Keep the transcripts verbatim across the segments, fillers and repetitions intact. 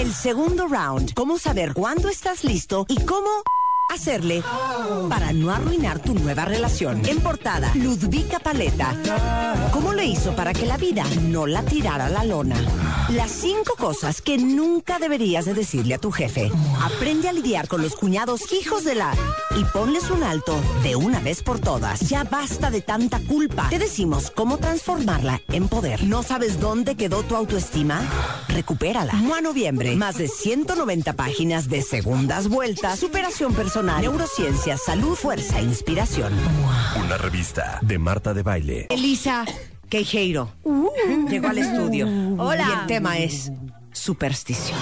El segundo round. Cómo saber cuándo estás listo y cómo hacerle para no arruinar tu nueva relación. En portada, Ludvika Paleta. ¿Cómo le hizo para que la vida no la tirara a la lona? Las cinco cosas que nunca deberías de decirle a tu jefe. Aprende a lidiar con los cuñados hijos de la... y ponles un alto de una vez por todas. Ya basta de tanta culpa. Te decimos cómo transformarla en poder. ¿No sabes dónde quedó tu autoestima? Recupérala. Mua Noviembre. Más de ciento noventa páginas de segundas vueltas, superación personal, neurociencia, salud, fuerza e inspiración. Una revista de Marta de Baile. Elisa Queijeiro uh, llegó al estudio. Hola. Y el tema es superstición.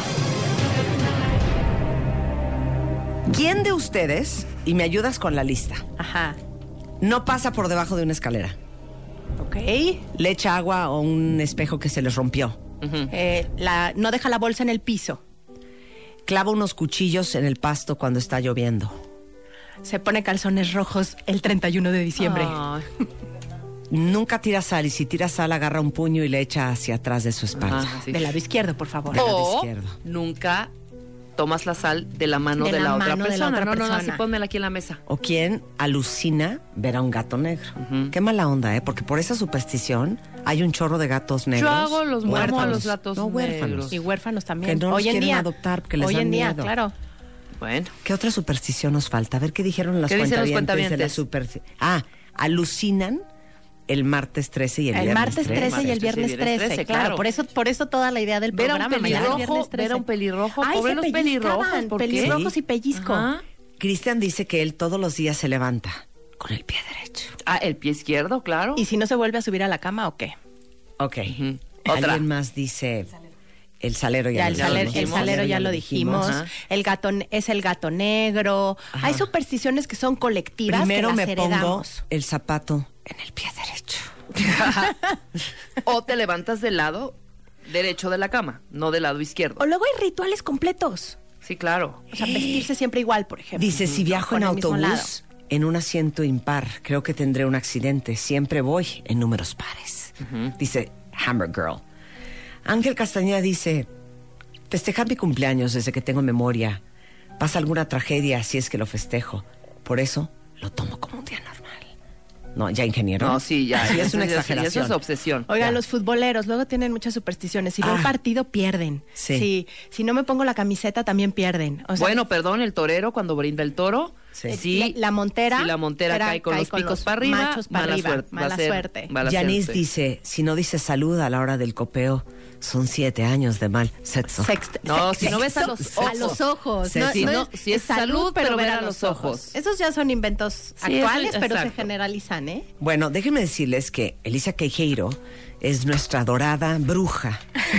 ¿Quién de ustedes, y me ayudas con la lista, Ajá. no pasa por debajo de una escalera? Ok. Le echa agua o un espejo que se les rompió. Uh-huh. Eh, la, no deja la bolsa en el piso. Clava unos cuchillos en el pasto cuando está lloviendo. Se pone calzones rojos el treinta y uno de diciembre. Oh. Nunca tira sal, y si tira sal agarra un puño y le echa hacia atrás de su espalda. Ajá, sí. Del lado izquierdo, por favor. Del lado O izquierdo. nunca tomas la sal de la mano De de, la la, otra mano de la persona. otra no, no, no, persona. así pónmela aquí en la mesa. O quien alucina ver a un gato negro. Ujú. Qué mala onda, ¿eh? Porque por esa superstición hay un chorro de gatos negros. Yo hago los amo a huérfanos. los gatos No, huérfanos. negros. Y huérfanos también. Que no los hoy en quieren día, adoptar porque les Hoy dan en día, miedo. claro. Bueno. ¿Qué otra superstición nos falta? A ver qué dijeron las ¿Qué dicen los cuentavientes de la cuentavientes? superstición. Ah, alucinan el martes trece y el, El viernes martes trece. trece y el viernes trece, trece, claro. claro. Por eso, por eso toda la idea del Ver a un programa. mañana es pelirrojo, viernes trece. ver a un pelirrojo, Ay, pobre se los pellizcaban, pelirrojos, ¿por qué? pelirrojos Sí. y pellizco. Ajá. Cristian dice que él todos los días se levanta con el pie derecho. Ah, el pie izquierdo, claro. ¿Y si no se vuelve a subir a la cama o qué? Ok. Ujú. Otra. Alguien más dice el salero ya, Ya, lo el, ya lo saler- el dijimos. salero ya lo dijimos. Ajá. El gato n- es el gato negro. Ajá. Hay supersticiones que son colectivas Primero que las me pongo heredamos. el zapato en el pie derecho. O te levantas del lado derecho de la cama, no del lado izquierdo. O luego hay rituales completos. Sí, claro. O sea, vestirse siempre igual, por ejemplo. Dice, si viajo en Con el mismo autobús, en un asiento impar, creo que tendré un accidente. Siempre voy en números pares. Dice Hammer Girl. Ángel Castañeda dice, festejar mi cumpleaños desde que tengo memoria. Pasa alguna tragedia si es que lo festejo. Por eso lo tomo como un día normal. No, ya ingeniero. No, sí, ya. Sí, es eso una Eso exageración. es obsesión. Oiga, Ya. los futboleros luego tienen muchas supersticiones. Si ven Ah. partido, pierden. Sí. Si, si no me pongo la camiseta, también pierden. O sea, Bueno, perdón, el torero cuando brinda el toro. Sí. Sí. la, la montera. Si la montera era- cae con los picos los para arriba, machos para mala arriba. suerte. va a Mala ser- suerte. mala Yanis suerte. dice, si no dice salud a la hora del copeo, son siete años de mal sexo. Sext- No, sex- si no ves a sexo, los ojos. A los ojos. Sí, no, sí. no No, si es salud, pero ver a los ojos. Esos ya son inventos Sí, eso- actuales, pero se exacto. generalizan, ¿eh? Bueno, déjenme decirles que Elisa Queijeiro es nuestra dorada bruja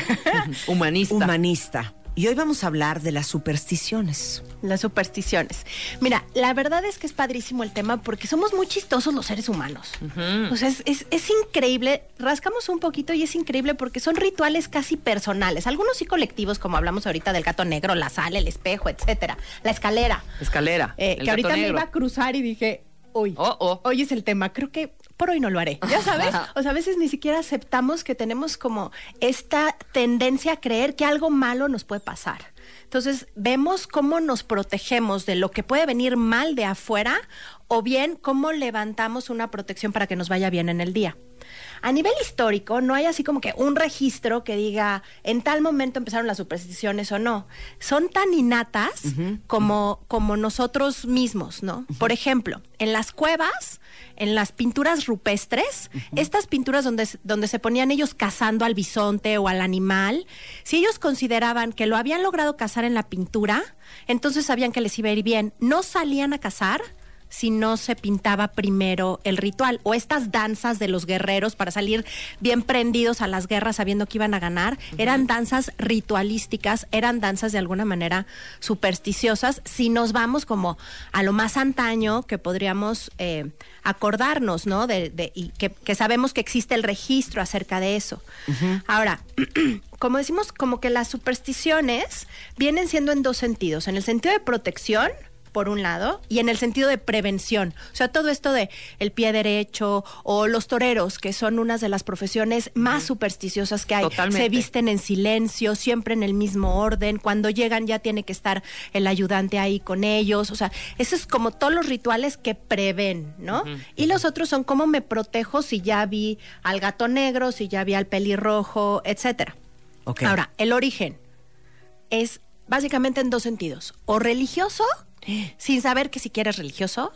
Humanista. humanista. Y hoy vamos a hablar de las supersticiones. Las supersticiones. Mira, la verdad es que es padrísimo el tema porque somos muy chistosos los seres humanos. O sea, es, es, es increíble. Rascamos un poquito y es increíble porque son rituales casi personales. Algunos sí colectivos, como hablamos ahorita del gato negro, la sal, el espejo, etcétera. La escalera. Escalera. Eh, el que gato ahorita me negro. iba a cruzar y dije, uy, Oh, oh. hoy es el tema. Creo que por hoy no lo haré. ¿Ya sabes? O sea, a veces ni siquiera aceptamos que tenemos como esta tendencia a creer que algo malo nos puede pasar. Entonces, vemos cómo nos protegemos de lo que puede venir mal de afuera o bien cómo levantamos una protección para que nos vaya bien en el día. A nivel histórico, no hay así como que un registro que diga en tal momento empezaron las supersticiones o no. Son tan innatas uh-huh. como, como nosotros mismos, ¿no? Uh-huh. Por ejemplo, en las cuevas, en las pinturas rupestres, uh-huh. estas pinturas donde, donde se ponían ellos cazando al bisonte o al animal, si ellos consideraban que lo habían logrado cazar en la pintura, entonces sabían que les iba a ir bien. No salían a cazar si no se pintaba primero el ritual. O estas danzas de los guerreros para salir bien prendidos a las guerras sabiendo que iban a ganar, uh-huh. eran danzas ritualísticas, eran danzas de alguna manera supersticiosas. Si nos vamos como a lo más antaño que podríamos eh, acordarnos, ¿no? De, de, y que, que sabemos que existe el registro acerca de eso. Uh-huh. Ahora, como decimos, como que las supersticiones vienen siendo en dos sentidos. En el sentido de protección, por un lado, y en el sentido de prevención. O sea, todo esto de el pie derecho o los toreros, que son unas de las profesiones más supersticiosas que hay. Totalmente. Se visten en silencio, siempre en el mismo orden. Cuando llegan ya tiene que estar el ayudante ahí con ellos. O sea, eso es como todos los rituales que prevén, ¿no? Uh-huh. Y los otros son cómo me protejo si ya vi al gato negro, si ya vi al pelirrojo, etcétera. Okay. Ahora, el origen es básicamente en dos sentidos. O religioso, sin saber que siquiera es religioso,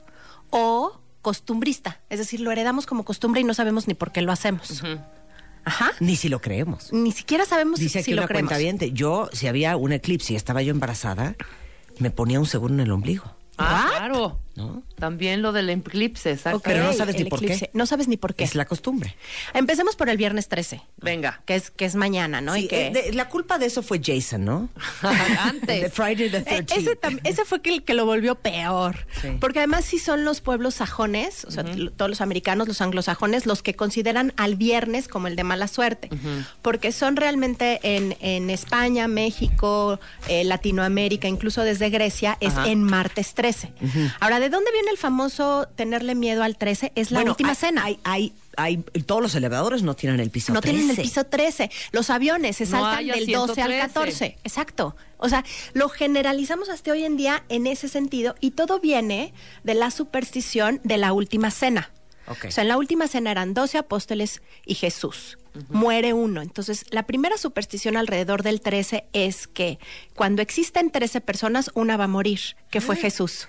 o costumbrista. Es decir, lo heredamos como costumbre y no sabemos ni por qué lo hacemos. Uh-huh. Ajá. Ni si lo creemos. Ni siquiera sabemos Dice si, aquí si lo una creemos. cuentaviente, yo, si había un eclipse y estaba yo embarazada, me ponía un seguro en el ombligo. Ah, ¿What? claro. ¿No? También lo del eclipse, exacto. Pero no sabes el ni por eclipse. qué. No sabes ni por qué. Es la costumbre. Empecemos por el viernes trece. Venga. Que es, que es mañana, ¿no? Sí, y que... eh, de- la culpa de eso fue Jason, ¿no? Antes. De Friday the Eh, thirteenth. ese, tam- ese fue que el que lo volvió peor. Sí. Porque además sí son los pueblos sajones, o sea, uh-huh. todos los americanos, los anglosajones, los que consideran al viernes como el de mala suerte. Uh-huh. Porque son realmente en, en España, México, eh, Latinoamérica, incluso desde Grecia, es Ajá. en martes trece. Uh-huh. Ahora, ¿de dónde viene el famoso tenerle miedo al trece? Es la Bueno, última hay, cena. Hay, hay, hay, todos los elevadores no tienen el piso No trece. tienen el piso trece. Los aviones se No saltan hay del doce al ciento trece. catorce. Exacto. O sea, lo generalizamos hasta hoy en día en ese sentido y todo viene de la superstición de la última cena. Okay. O sea, en la última cena eran doce apóstoles y Jesús. Uh-huh. Muere uno. Entonces, la primera superstición alrededor del trece es que cuando existen trece personas, una va a morir, que fue Jesús.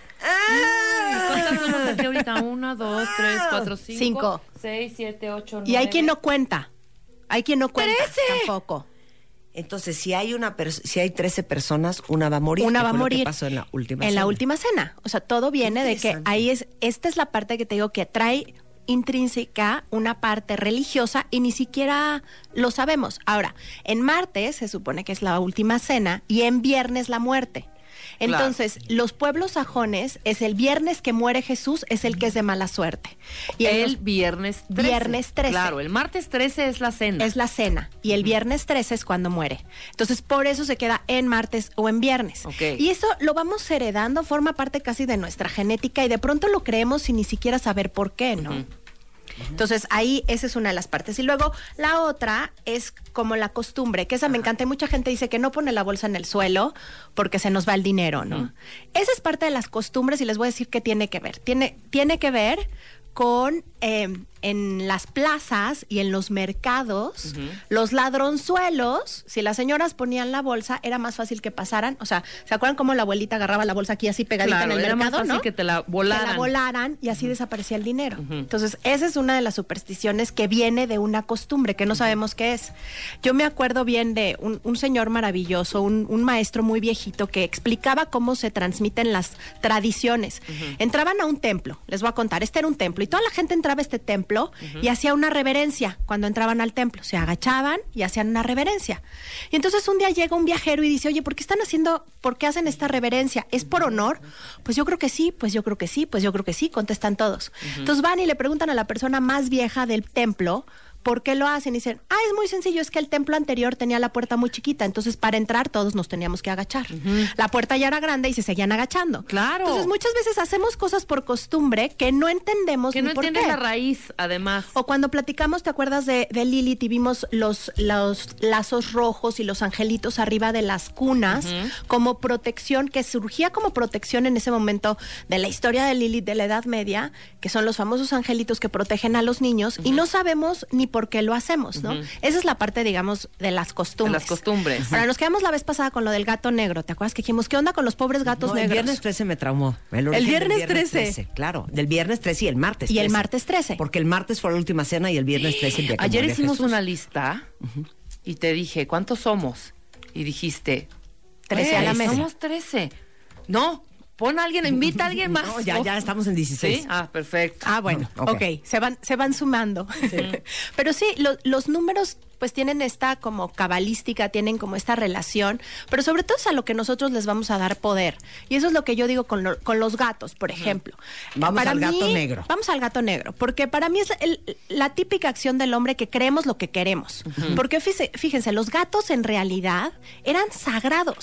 ¿Cuántas son aquí ahorita? Una, dos, tres, cuatro, cinco, Cinco. seis, siete, ocho, nueve. Y hay quien no cuenta. Hay quien no cuenta ¡Trece! tampoco. Entonces, si hay una pers- si hay trece personas, una va a morir. Una ¿Qué va a fue lo que morir. pasó en la última En cena? la última cena. O sea, todo viene de que interesante. ahí es, esta es la parte que te digo que trae intrínseca una parte religiosa y ni siquiera lo sabemos. Ahora, en martes se supone que es la última cena y en viernes la muerte. Entonces, claro. Los pueblos sajones es el viernes que muere Jesús, es el que es de mala suerte. Y el los, viernes trece. Viernes trece. Claro, el martes trece es la cena. Es la cena. Y el viernes trece es cuando muere. Entonces, por eso se queda en martes o en viernes. Okay. Y eso lo vamos heredando, forma parte casi de nuestra genética y de pronto lo creemos sin ni siquiera saber por qué, ¿no? Uh-huh. Entonces, ahí esa es una de las partes. Y luego, la otra es como la costumbre, que esa me encanta. Y mucha gente dice que no pone la bolsa en el suelo porque se nos va el dinero, ¿no? Uh-huh. Esa es parte de las costumbres y les voy a decir qué tiene que ver. Tiene, tiene que ver con eh, en las plazas y en los mercados, uh-huh. los ladronzuelos, si las señoras ponían la bolsa, era más fácil que pasaran. O sea, ¿se acuerdan cómo la abuelita agarraba la bolsa aquí así pegadita claro, en el era mercado, más fácil no? que te la volaran. Que la volaran y así uh-huh. desaparecía el dinero. Uh-huh. Entonces, esa es una de las supersticiones que viene de una costumbre que no uh-huh. sabemos qué es. Yo me acuerdo bien de un, un señor maravilloso, un, un maestro muy viejito que explicaba cómo se transmiten las tradiciones. Uh-huh. Entraban a un templo, les voy a contar, este era un templo y toda la gente entraba a este templo uh-huh. y hacía una reverencia cuando entraban al templo. Se agachaban y hacían una reverencia. Y entonces un día llega un viajero y dice, oye, ¿por qué están haciendo, por qué hacen esta reverencia? ¿Es por honor? Pues yo creo que sí, pues yo creo que sí, pues yo creo que sí, contestan todos. Uh-huh. Entonces van y le preguntan a la persona más vieja del templo, ¿por qué lo hacen? Y dicen, ah, es muy sencillo, es que el templo anterior tenía la puerta muy chiquita, entonces para entrar todos nos teníamos que agachar. Uh-huh. La puerta ya era grande y se seguían agachando. Claro. Entonces muchas veces hacemos cosas por costumbre que no entendemos que ni no por entiendes qué. la raíz, además. O cuando platicamos, ¿te acuerdas de, de Lilith y vimos los, los lazos rojos y los angelitos arriba de las cunas uh-huh. como protección, que surgía como protección en ese momento de la historia de Lilith de la Edad Media, que son los famosos angelitos que protegen a los niños uh-huh. y no sabemos ni por qué lo hacemos, ¿no? Uh-huh. Esa es la parte, digamos, de las costumbres. De las costumbres. Ahora, nos quedamos la vez pasada con lo del gato negro. ¿Te acuerdas que dijimos, qué onda con los pobres gatos no, negros? El viernes trece me traumó. El, el viernes, viernes trece. trece. Claro, del viernes trece y el martes trece. Y el martes trece. Porque el martes fue la última cena y el viernes trece el día que Ayer murió hicimos Jesús. una lista uh-huh. y te dije, ¿cuántos somos? Y dijiste, trece a la mesa. Somos trece. No, pon a alguien, invita a alguien más. No, ya, ya estamos en dieciséis. ¿Sí? Ah, perfecto. Ah, bueno, ok, okay. Se van, se van sumando. Sí. Pero sí, lo, los números pues tienen esta como cabalística, tienen como esta relación, pero sobre todo es a lo que nosotros les vamos a dar poder. Y eso es lo que yo digo con, lo, con los gatos, por ejemplo. Vamos para al mí, gato negro. Vamos al gato negro, porque para mí es el, la típica acción del hombre que creemos lo que queremos. Uh-huh. Porque fíjense, fíjense, los gatos en realidad eran sagrados.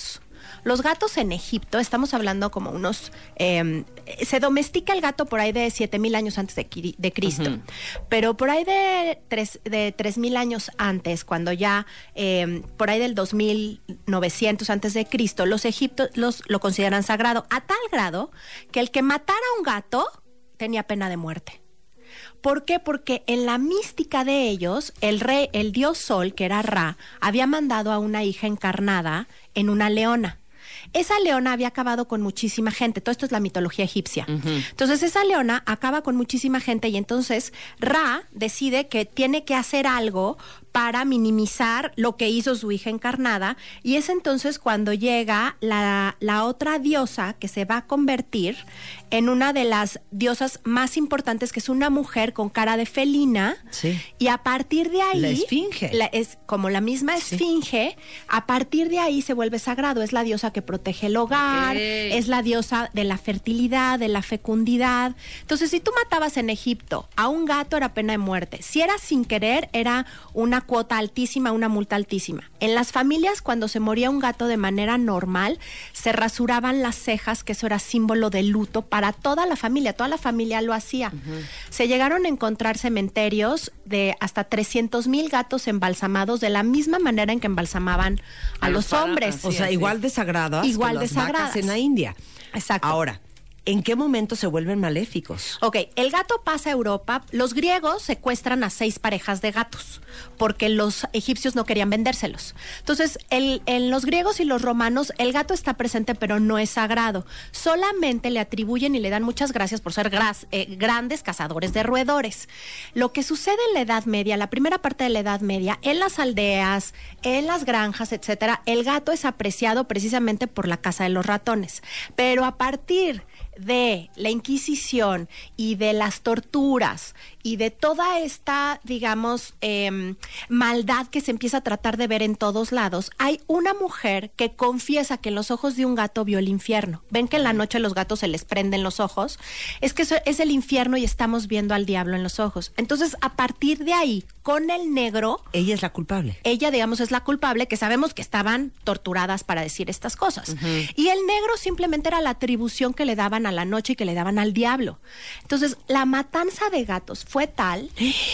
Los gatos en Egipto, estamos hablando como unos... Eh, se domestica el gato por ahí de siete mil años antes de, de Cristo. Uh-huh. Pero por ahí de tres de tres mil años antes, cuando ya... Eh, por ahí del dos mil novecientos antes de Cristo, los egipcios los, lo consideran sagrado. A tal grado que el que matara a un gato tenía pena de muerte. ¿Por qué? Porque en la mística de ellos, el rey, el dios Sol, que era Ra, había mandado a una hija encarnada en una leona. Esa leona había acabado con muchísima gente. Todo esto es la mitología egipcia. Uh-huh. Entonces, esa leona acaba con muchísima gente y entonces Ra decide que tiene que hacer algo para minimizar lo que hizo su hija encarnada, y es entonces cuando llega la, la otra diosa que se va a convertir en una de las diosas más importantes, que es una mujer con cara de felina, sí. Y a partir de ahí... La esfinge. La, es como la misma esfinge, sí. A partir de ahí se vuelve sagrado, es la diosa que protege el hogar, okay. Es la diosa de la fertilidad, de la fecundidad. Entonces, si tú matabas en Egipto a un gato, era pena de muerte. Si era sin querer, era una cuota altísima, una multa altísima. En las familias, cuando se moría un gato de manera normal, se rasuraban las cejas, que eso era símbolo de luto para toda la familia. Toda la familia lo hacía. Uh-huh. Se llegaron a encontrar cementerios de hasta trescientos mil gatos embalsamados, de la misma manera en que embalsamaban a, a los, los hombres. O sea, igual de sagradas igual que de las sagradas vacas en la India. Exacto. Ahora, ¿en qué momento se vuelven maléficos? Ok, el gato pasa a Europa. Los griegos secuestran a seis parejas de gatos porque los egipcios no querían vendérselos. Entonces, el, en los griegos y los romanos, el gato está presente, pero no es sagrado. Solamente le atribuyen y le dan muchas gracias por ser gras, eh, grandes cazadores de roedores. Lo que sucede en la Edad Media, la primera parte de la Edad Media, en las aldeas, en las granjas, etcétera, el gato es apreciado precisamente por la caza de los ratones. Pero a partir de la Inquisición y de las torturas y de toda esta, digamos, eh, maldad que se empieza a tratar de ver en todos lados, hay una mujer que confiesa que en los ojos de un gato vio el infierno. Ven que en la noche los gatos se les prenden los ojos. Es que eso es el infierno y estamos viendo al diablo en los ojos. Entonces, a partir de ahí, con el negro... Ella es la culpable. Ella, digamos, es la culpable, que sabemos que estaban torturadas para decir estas cosas. Uh-huh. Y el negro simplemente era la atribución que le daban a la noche y que le daban al diablo. Entonces, la matanza de gatos fue tal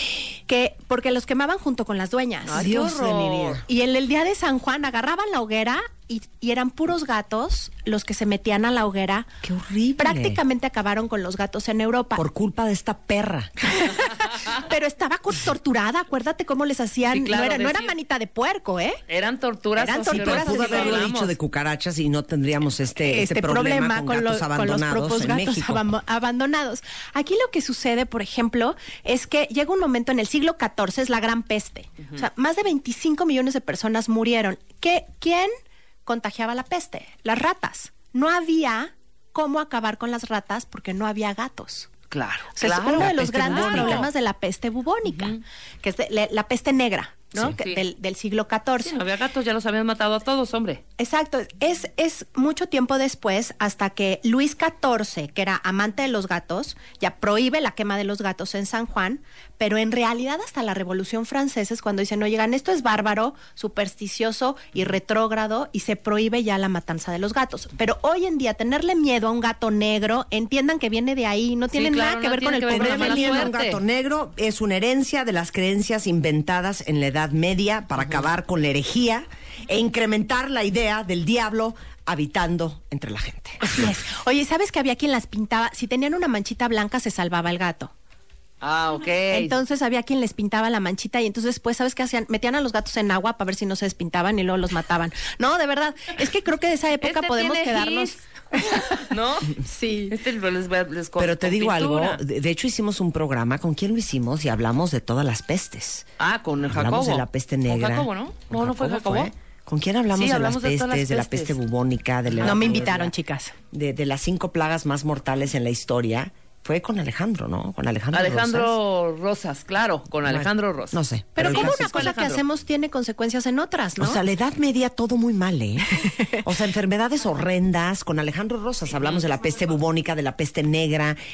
que, porque los quemaban junto con las dueñas. Adiós de mi vida. Y en el día de San Juan agarraban la hoguera y, y eran puros gatos los que se metían a la hoguera. ¡Qué horrible! Prácticamente acabaron con los gatos en Europa. Por culpa de esta perra. Pero estaba torturada, acuérdate cómo les hacían, sí, claro, no, era, decir, no era manita de puerco, ¿eh? Eran torturas. Eran torturas. Pudo haberlo dicho de cucarachas y no tendríamos este, este, este problema, problema con, con, gatos lo, abandonados con los propios gatos México. Ab- abandonados. Aquí lo que sucede, por ejemplo, es que llega un momento en el siglo catorce, es la Gran Peste. Uh-huh. O sea, más de veinticinco millones de personas murieron. ¿Qué, ¿Quién contagiaba la peste? Las ratas. No había cómo acabar con las ratas porque no había gatos. Claro, o sea, claro. Es uno de los peste grandes bubónica. problemas de la peste bubónica, uh-huh. que es de, la, la peste negra, ¿no? Sí. Que, Sí. del, del siglo catorce. Sí, no había gatos, ya los habían matado a todos, hombre. Exacto. Es, es mucho tiempo después hasta que Luis catorce, que era amante de los gatos, ya prohíbe la quema de los gatos en San Juan, pero en realidad hasta la Revolución Francesa es cuando dicen, oigan, esto es bárbaro, supersticioso y retrógrado, y se prohíbe ya la matanza de los gatos. Pero hoy en día tenerle miedo a un gato negro, entiendan que viene de ahí, no tiene Sí, claro, nada que no ver tiene con que el ver con la pobre mala miedo. Un suerte. gato negro es una herencia de las creencias inventadas en la Edad Media para uh-huh. acabar con la herejía e incrementar la idea del diablo habitando entre la gente. Así es. Oye, ¿sabes que había quien las pintaba? Si tenían una manchita blanca, se salvaba el gato. Ah, ok. Entonces había quien les pintaba la manchita y entonces pues, ¿sabes qué hacían? Metían a los gatos en agua para ver si no se despintaban y luego los mataban. No, de verdad, es que creo que de esa época Este podemos tiene quedarnos... gis. ¿No? Sí. Este les, les con, Pero te con digo pintura. algo, de, de hecho hicimos un programa, ¿con quién lo hicimos? Y hablamos de todas las pestes. Ah, con el Jacobo. Hablamos de la peste negra. ¿Con Jacobo, no? No, no fue Jacobo. Fue. ¿Con quién hablamos Sí, de hablamos las de todas pestes, las de la pestes. peste bubónica? De la, No me de invitaron, la- chicas. De, de las cinco plagas más mortales en la historia. Fue con Alejandro, ¿no? Con Alejandro Rosas. Alejandro Rosas, claro, con Alejandro Rosas. No sé. Pero el como caso una es- cosa que Alejandro. hacemos tiene consecuencias en otras, ¿no? O sea, la Edad Media todo muy mal, ¿eh? O sea, enfermedades horrendas. Con Alejandro Rosas hablamos de la peste bubónica, de la peste negra.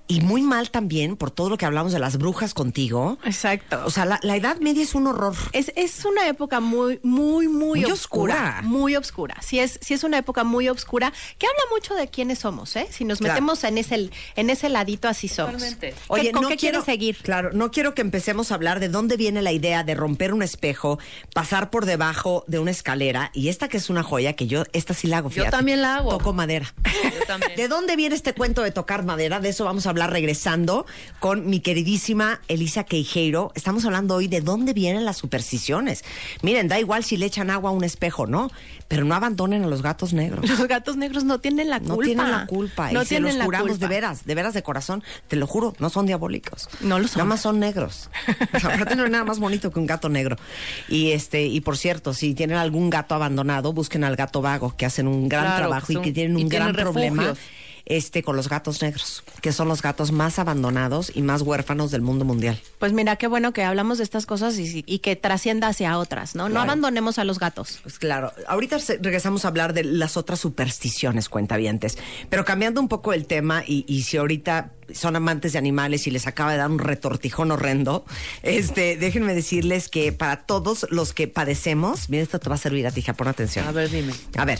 Y muy mal también por todo lo que hablamos de las brujas contigo. Exacto. O sea, la, la Edad Media es un horror. Es, es una época muy, muy, muy, Muy obscura, oscura. Muy obscura. Sí es, sí es una época muy obscura que habla mucho de quiénes somos, ¿eh? Si nos Claro. metemos en ese, en ese ladito, así somos. Totalmente. ¿Qué- Oye, ¿Con no qué quiero quieres seguir? Claro, no quiero que empecemos a hablar de dónde viene la idea de romper un espejo, pasar por debajo de una escalera, y esta que es una joya, que yo, esta sí la hago, Yo fíjate. también la hago. Toco madera. Yo también. ¿De dónde viene este cuento de tocar madera? De eso vamos a hablar regresando con mi queridísima Elisa Queijeiro. Estamos hablando hoy de dónde vienen las supersticiones. Miren, da igual si le echan agua a un espejo, ¿no? Pero no abandonen a los gatos negros. Los gatos negros no tienen la culpa. No tienen la culpa. No y se tienen los la juramos culpa. de veras, de veras de corazón. Te lo juro, no son diabólicos. No lo son. Nada más son negros. O sea, aparte no hay nada más bonito que un gato negro. Y este, y por cierto, si tienen algún gato abandonado, busquen al gato vago, que hacen un gran Claro, trabajo que y son- que tienen y un tienen gran problema. refugios. Este, con los gatos negros, que son los gatos más abandonados y más huérfanos del mundo mundial. Pues mira, qué bueno que hablamos de estas cosas y, y que trascienda hacia otras, ¿no? No Claro. abandonemos a los gatos. Pues claro, ahorita se- regresamos a hablar de las otras supersticiones, cuentavientes. Pero cambiando un poco el tema, y, y si ahorita son amantes de animales y les acaba de dar un retortijón horrendo, este, déjenme decirles que para todos los que padecemos, mira, esto te va a servir a ti, hija, pon atención. A ver, dime. A ver.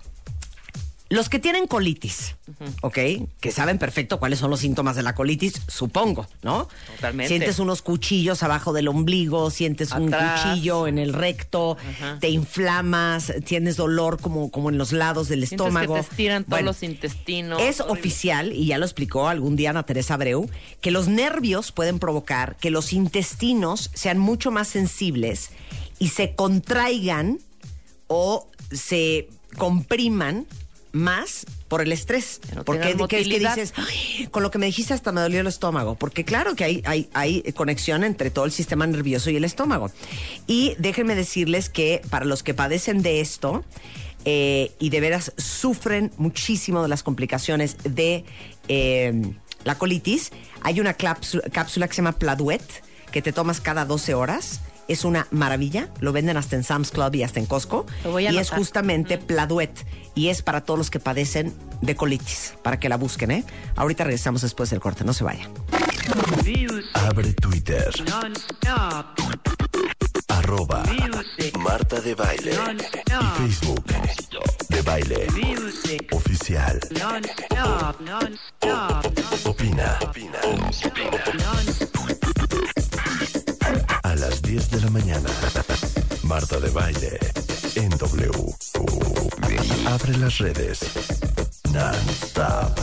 Los que tienen colitis, ¿ok? Que saben perfecto cuáles son los síntomas de la colitis, supongo, ¿no? Totalmente. Sientes unos cuchillos abajo del ombligo, sientes un Atrás. cuchillo en el recto, Ajá. te inflamas, tienes dolor como, como en los lados del Sientes estómago. que te estiran todos Bueno, los intestinos. es Horrible. oficial, y ya lo explicó algún día Ana Teresa Abreu, que los nervios pueden provocar que los intestinos sean mucho más sensibles y se contraigan o se compriman más por el estrés. Que no Porque tengan ¿qué es que motilidad. dices? "Ay, con lo que me dijiste hasta me dolió el estómago", porque claro que hay, hay, hay conexión entre todo el sistema nervioso y el estómago. Y déjenme decirles que para los que padecen de esto, eh, y de veras sufren muchísimo de las complicaciones de eh, la colitis, hay una cápsula, cápsula que se llama Pladuet, que te tomas cada doce horas. Es una maravilla, lo venden hasta en Sam's Club y hasta en Costco. Lo voy a y es anotar. justamente Pladuet, y es para todos los que padecen de colitis, para que la busquen, ¿eh? Ahorita regresamos después del corte, no se vayan. Abre Twitter. Arroba Marta de Baile. Y Facebook de Baile Oficial. Opina. Opina. A las diez de la mañana. Marta de Baile en W. Abre las redes. Non-stop.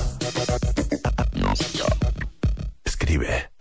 Escribe.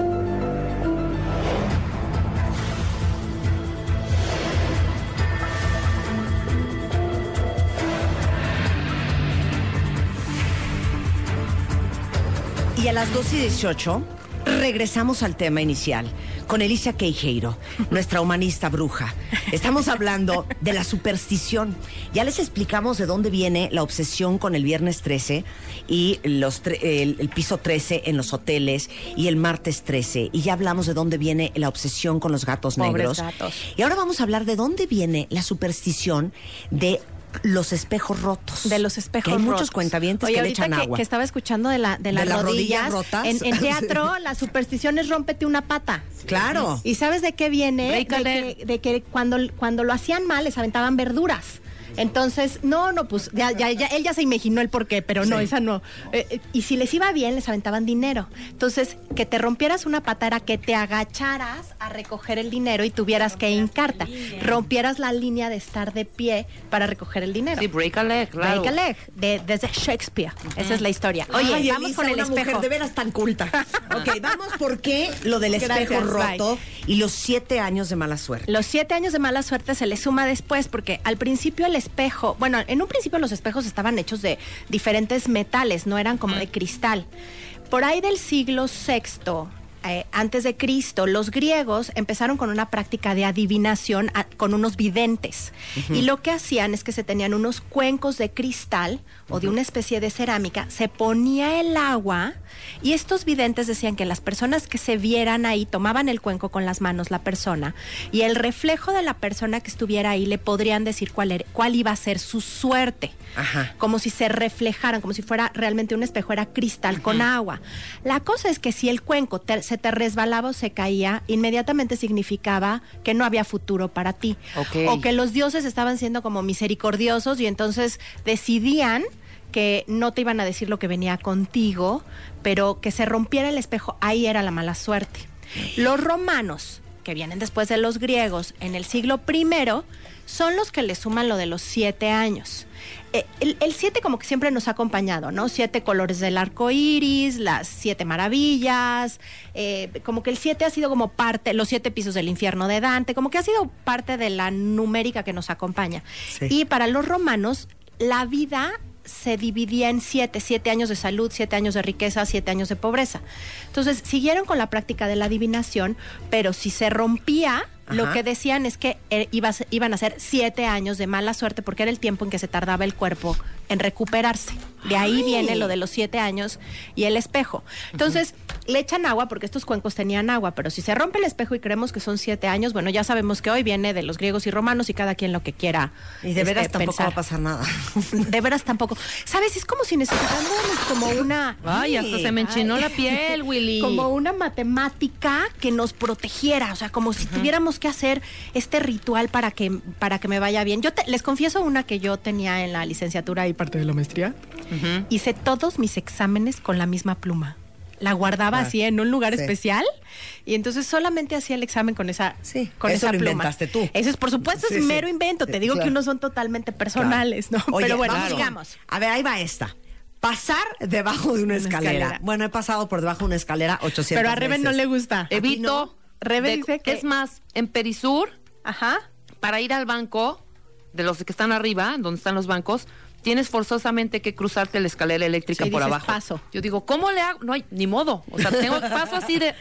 Y a las doce y dieciocho regresamos al tema inicial con Elisa Queijeiro, nuestra humanista bruja. Estamos hablando de la superstición. Ya les explicamos de dónde viene la obsesión con el viernes trece y los tre- el, el piso trece en los hoteles y el martes trece. Y ya hablamos de dónde viene la obsesión con los gatos Pobres negros. gatos. Y ahora vamos a hablar de dónde viene la superstición de los espejos rotos. De los espejos que hay muchos rotos. cuentavientes Oye, que le ahorita echan que, agua. que estaba escuchando de, la, de las, ¿De las rodillas rodillas, rotas? En, en teatro, la superstición es rómpete una pata. Claro. ¿Y sabes de qué viene? Break a De leg. que, de que cuando, cuando lo hacían mal les aventaban verduras. Entonces, no, no, pues ya, ya, ya, él ya se imaginó el porqué, pero no, Sí. esa no. Eh, eh, y si les iba bien, les aventaban dinero. Entonces, que te rompieras una pata era que te agacharas a recoger el dinero y tuvieras que hincarte. Rompieras la línea de estar de pie para recoger el dinero. Sí, break a leg, claro. Break a leg, de, desde Shakespeare. Esa es la historia. Oye, Ay, vamos Elisa, con el una espejo. mujer de veras tan culta. Ok, vamos por qué lo del espejo Gracias, roto bye. y los siete años de mala suerte. Los siete años de mala suerte se le suma después, porque al principio el espejo, bueno, en un principio los espejos estaban hechos de diferentes metales, no eran como de cristal. Por ahí del siglo sexto eh, antes de Cristo, los griegos empezaron con una práctica de adivinación a, con unos videntes. Uh-huh. Y lo que hacían es que se tenían unos cuencos de cristal o uh-huh. de una especie de cerámica, se ponía el agua y estos videntes decían que las personas que se vieran ahí tomaban el cuenco con las manos, la persona, y el reflejo de la persona que estuviera ahí le podrían decir cuál, era, cuál iba a ser su suerte. Ajá. Como si se reflejaran, como si fuera realmente un espejo, era cristal uh-huh. con agua. La cosa es que si el cuenco te, se te resbalaba o se caía, inmediatamente significaba que no había futuro para ti. Okay. O que los dioses estaban siendo como misericordiosos y entonces decidían que no te iban a decir lo que venía contigo, pero que se rompiera el espejo, ahí era la mala suerte. Los romanos, que vienen después de los griegos, en el siglo primero, son los que le suman lo de los siete años. Eh, el, el siete como que siempre nos ha acompañado, ¿no? Siete colores del arco iris, las siete maravillas, eh, como que el siete ha sido como parte, los siete pisos del infierno de Dante, como que ha sido parte de la numérica que nos acompaña. Sí. Y para los romanos, la vida se dividía en siete, siete años de salud, siete años de riqueza, siete años de pobreza. Entonces, siguieron con la práctica de la adivinación, pero si se rompía, ajá, lo que decían es que eh, iba, iban a ser siete años de mala suerte porque era el tiempo en que se tardaba el cuerpo en recuperarse. De ahí Ay. viene lo de los siete años y el espejo. Entonces, uh-huh. le echan agua porque estos cuencos tenían agua, pero si se rompe el espejo y creemos que son siete años, bueno, ya sabemos que hoy viene de los griegos y romanos y cada quien lo que quiera. Y de veras este, tampoco pensar. va a pasar nada. De veras tampoco. ¿Sabes? Es como si necesitáramos como una... Ay, hasta se me enchinó Ay. la piel, Willy. Como una matemática que nos protegiera, o sea, como si uh-huh. tuviéramos que hacer este ritual para que, para que me vaya bien. Yo te, les confieso una que yo tenía en la licenciatura y parte de la maestría. Uh-huh. Hice todos mis exámenes con la misma pluma. La guardaba ah, así en un lugar sí. especial y entonces solamente hacía el examen con esa, sí, con eso esa lo pluma. Inventaste tú. Eso es, por supuesto, sí, es sí. mero invento. Te digo claro. que unos son totalmente personales, claro. ¿no? Oye, pero bueno, claro. sigamos. A ver, ahí va esta. Pasar debajo de una, una escalera. escalera. Bueno, he pasado por debajo de una escalera ochocientas Pero a Rebe veces. no le gusta. Evito. No. Rebe de, dice que... Es más, en Perisur, ajá, para ir al banco, de los que están arriba, donde están los bancos, tienes forzosamente que cruzarte la escalera eléctrica sí, por abajo. Paso. Yo digo, ¿cómo le hago? No hay ni modo. O sea, tengo paso así de...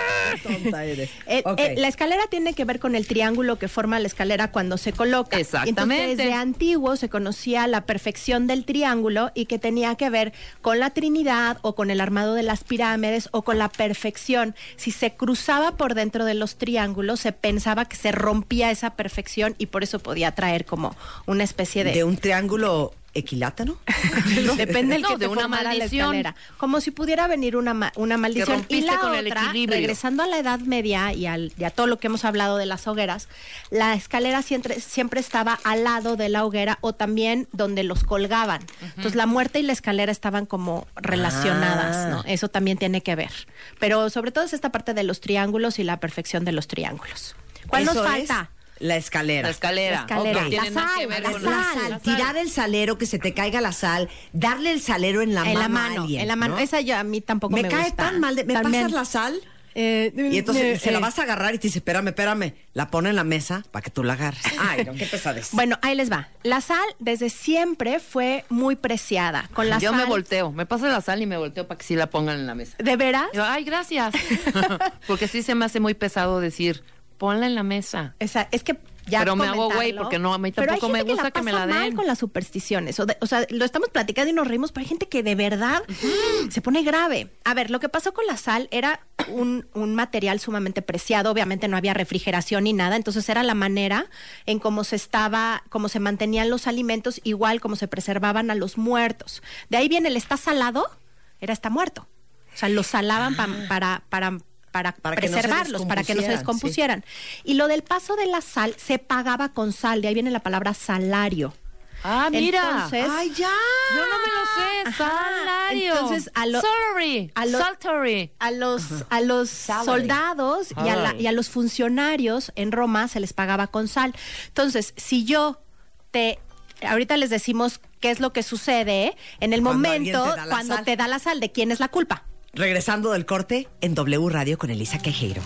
Tonta eres. Eh, okay. eh, la escalera tiene que ver con el triángulo que forma la escalera cuando se coloca. Exactamente. Entonces, desde antiguo se conocía la perfección del triángulo y que tenía que ver con la Trinidad o con el armado de las pirámides o con la perfección. Si se cruzaba por dentro de los triángulos, se pensaba que se rompía esa perfección y por eso podía traer como una especie de... De un triángulo... ¿Equilátano? Depende del no, que de te una maldición. La escalera. Como si pudiera venir una, ma una maldición. Y la con otra, el equilibrio. Regresando a la Edad Media y, al, y a todo lo que hemos hablado de las hogueras, la escalera siempre, siempre estaba al lado de la hoguera o también donde los colgaban. Uh-huh. Entonces la muerte y la escalera estaban como relacionadas, ah. ¿no? Eso también tiene que ver. Pero sobre todo es esta parte de los triángulos y la perfección de los triángulos. ¿Cuál Eso nos falta? Es... La escalera. La escalera. La escalera. Okay. La Tiene sal, que ver la con sal, la sal. la sal. Tirar el salero, que se te caiga la sal, darle el salero en la en mano, la mano a alguien, en la mano. ¿no? Esa ya a mí tampoco me, me gusta. Me cae tan mal. De, ¿Me También. pasas la sal? Eh, y entonces eh, se la vas a agarrar y te dice, espérame, espérame. La pone en la mesa para que tú la agarres. Ay, no, qué pesadez. Bueno, ahí les va. La sal desde siempre fue muy preciada. Con la Yo sal, me volteo. Me paso la sal y me volteo para que sí la pongan en la mesa. ¿De veras? Yo, ay, gracias. Porque sí se me hace muy pesado decir, ponla en la mesa. Esa, es que ya pero me hago güey porque no, a mí tampoco me gusta que, que me la den. Mal con las supersticiones. O, de, o sea, lo estamos platicando y nos reímos, pero hay gente que de verdad uh-huh. se pone grave. A ver, lo que pasó con la sal era un, un material sumamente preciado. Obviamente no había refrigeración ni nada. Entonces era la manera en cómo se estaba, cómo se mantenían los alimentos, igual como se preservaban a los muertos. De ahí viene el está salado, era está muerto. O sea, lo salaban pa, para... para para, para preservarlos, que no para que no se descompusieran. Sí. Y lo del paso de la sal se pagaba con sal, de ahí viene la palabra salario. Ah, mira. Entonces, ay, ya. Yo no me lo sé. Ajá. Salario. Entonces, a los Salary. A los Salary. a los a los soldados y a, la, y a los funcionarios en Roma se les pagaba con sal. Entonces, si yo te ahorita les decimos qué es lo que sucede en el cuando momento te cuando sal. te da la sal, ¿de quién es la culpa? Regresando del corte en W Radio con Elisa Queijeiro.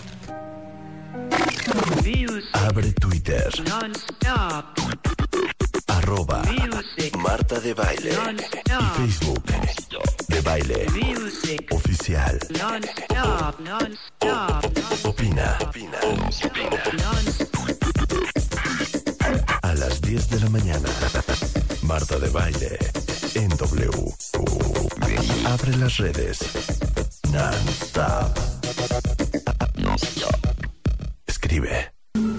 Abre Twitter. Arroba Marta de Baile. Y Facebook. de Baile. Oficial. Opina. Opina. A las diez de la mañana. Marta de Baile. En W. Abre las redes. Non-stop. Escribe.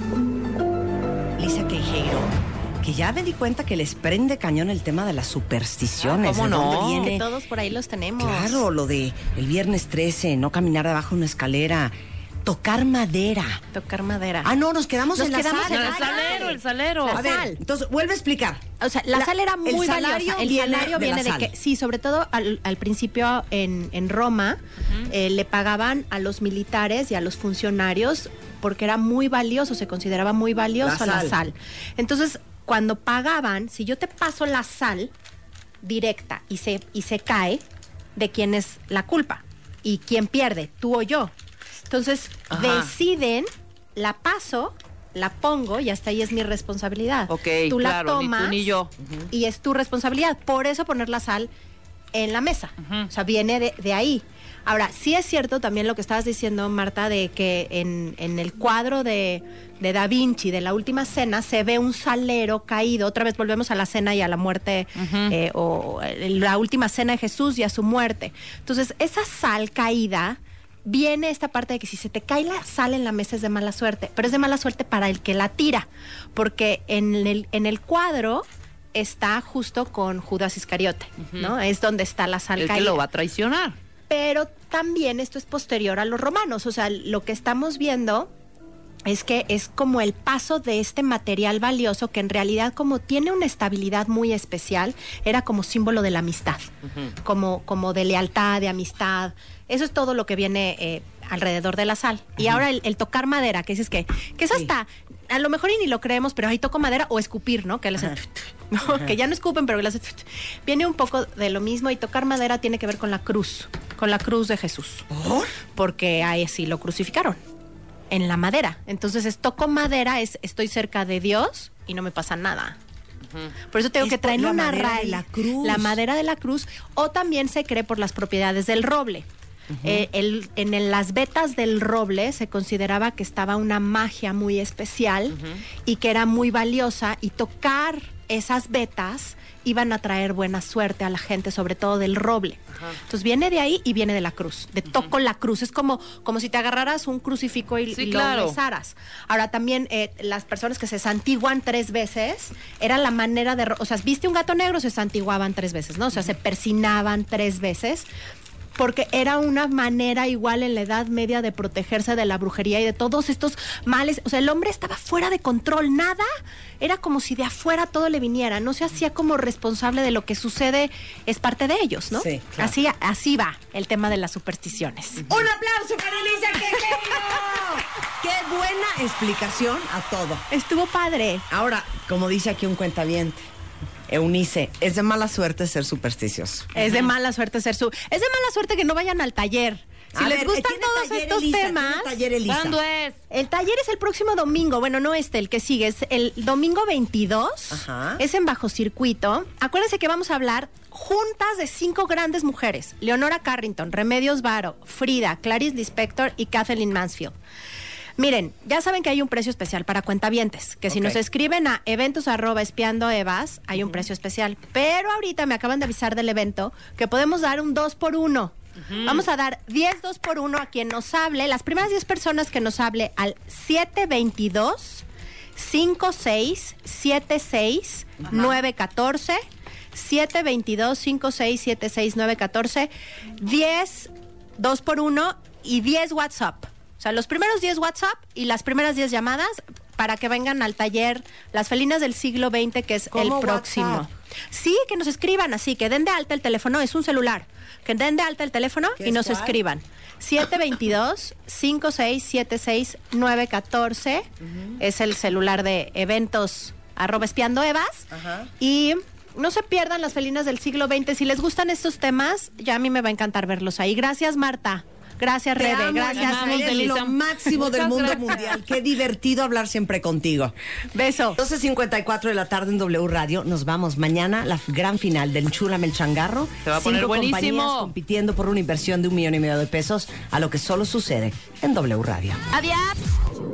Lisa Queijeiro, que ya me di cuenta que les prende cañón el tema de las supersticiones. Ah, ¿cómo ¿De no? dónde viene? Que todos por ahí los tenemos. Claro, lo de el viernes trece, no caminar debajo de una escalera, tocar madera. Tocar madera. Ah, no, nos quedamos Nos en la quedamos sala. en El la salero, el salero. La A ver, sal. entonces vuelve a explicar. O sea, la, La- sal era el muy salario valiosa. El viene salario de la viene de, sal. que, sí, sobre todo al, al principio en, en Roma, eh, le pagaban a los militares y a los funcionarios porque era muy valioso, se consideraba muy valioso La la sal. sal. Entonces, cuando pagaban, si yo te paso la sal directa y se, y se cae, ¿de quién es la culpa? ¿Y quién pierde? ¿Tú o yo? Entonces, Ajá. deciden, la paso, la pongo y hasta ahí es mi responsabilidad. Ok, tú la claro, ni tú tomas ni yo. y es tu responsabilidad. Por eso poner la sal en la mesa. Ujú. O sea, viene de, de ahí. Ahora, sí es cierto también lo que estabas diciendo, Marta, de que en, en el cuadro de, de Da Vinci, de la última cena, se ve un salero caído. Otra vez volvemos a la cena y a la muerte, Ujú. eh, o eh, la última cena de Jesús y a su muerte. Entonces, esa sal caída, viene esta parte de que si se te cae la sal en la mesa es de mala suerte, pero es de mala suerte para el que la tira, porque en el, en el cuadro está justo con Judas Iscariote, ¿no? Es donde está la sal El que caída. lo va a traicionar. Pero también esto es posterior a los romanos, o sea, lo que estamos viendo es que es como el paso de este material valioso que en realidad como tiene una estabilidad muy especial, era como símbolo de la amistad, como, como de lealtad, de amistad. Eso es todo lo que viene eh, alrededor de la sal. Y ahora el, el tocar madera, que dices que, que es Sí. hasta, a lo mejor y ni lo creemos, pero ahí toco madera o escupir, ¿no? Que le hacen, ¿no? Que ya no escupen, pero que le hacen, viene un poco de lo mismo y tocar madera tiene que ver con la cruz, con la cruz de Jesús. ¿Por? Porque ahí sí lo crucificaron, en la madera. Entonces, es toco madera, es estoy cerca de Dios y no me pasa nada. Por eso tengo Es que por traer la una madera de raíz, la cruz. la madera de la cruz, o también se cree por las propiedades del roble. Eh, el- en el- las vetas del roble se consideraba que estaba una magia muy especial y que era muy valiosa, y tocar esas vetas iban a traer buena suerte a la gente, sobre todo del roble. Entonces viene de ahí y viene de la cruz, de toco la cruz. Es como, como si te agarraras un crucifijo y, Sí, y claro. lo besaras. Ahora también eh, las personas que se santiguan tres veces, era la manera de... ro- O sea, viste un gato negro, se santiguaban tres veces, ¿no? O sea, se persinaban tres veces, porque era una manera igual en la Edad Media de protegerse de la brujería y de todos estos males. O sea, el hombre estaba fuera de control, nada, era como si de afuera todo le viniera, no se hacía como responsable de lo que sucede, es parte de ellos, ¿no? Sí, claro. Así, así va el tema de las supersticiones. ¡Un aplauso para Elisa Queijeiro! ¡Qué buena explicación a todo! Estuvo padre. Ahora, como dice aquí un cuentaviente, Eunice, es de mala suerte ser supersticioso. Es de mala suerte ser su... Es de mala suerte que no vayan al taller. Si A les ver, gustan ¿tiene todos taller, estos Elisa? temas... ¿Tiene taller, Elisa? ¿Cuándo es? El taller es el próximo domingo, bueno, no este, el que sigue, es el domingo veintidós, Ajá. es en Bajo Circuito. Acuérdense que vamos a hablar juntas de cinco grandes mujeres: Leonora Carrington, Remedios Varo, Frida, Clarice Lispector y Kathleen Mansfield. Miren, ya saben que hay un precio especial para cuentavientes, que si Ok. nos escriben a eventos arroba espiando evas, hay un precio especial. Pero ahorita me acaban de avisar del evento que podemos dar un dos por uno. Vamos a dar diez dos por uno a quien nos hable, las primeras diez personas que nos hable al siete veintidós, cincuenta y seis, setenta y seis, nueve catorce, siete veintidós, cincuenta y seis, setenta y seis, nueve catorce, diez dos por uno y diez WhatsApp. O sea, los primeros diez WhatsApp y las primeras diez llamadas para que vengan al taller Las Felinas del Siglo veinte, que es el ¿Cómo próximo. WhatsApp? Sí, que nos escriban así, que den de alta el teléfono, es un celular. Que den de alta el teléfono ¿Qué y es nos cuál? escriban. siete veintidós, cincuenta y seis, setenta y seis, nueve catorce es el celular de eventos arroba espiando evas. Ajá. Y no se pierdan Las Felinas del Siglo veinte. Si les gustan estos temas, ya a mí me va a encantar verlos ahí. Gracias, Marta. Gracias, Te Rebe. amo, Gracias. amamos, eres Elisa. lo máximo del Muchas mundo gracias. mundial. Qué divertido hablar siempre contigo. Beso. doce cincuenta y cuatro de la tarde en W Radio. Nos vamos mañana, la gran final del Chúlame el Changarro. Se va a poner Cinco buenísimo. compañías compitiendo por una inversión de un millón y medio de pesos, a lo que solo sucede en W Radio. Adiós.